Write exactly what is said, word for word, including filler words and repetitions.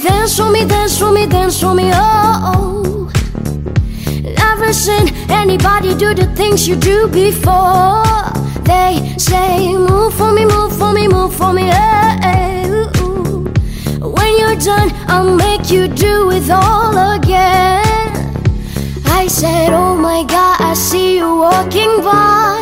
Dance for me, dance for me, dance for me, oh. Never seen anybody do the things you do before. They say, move for me, move for me, move for me, hey, ooh. When you're done, I'll make you do it all again. I said, oh my God, I see you walking by.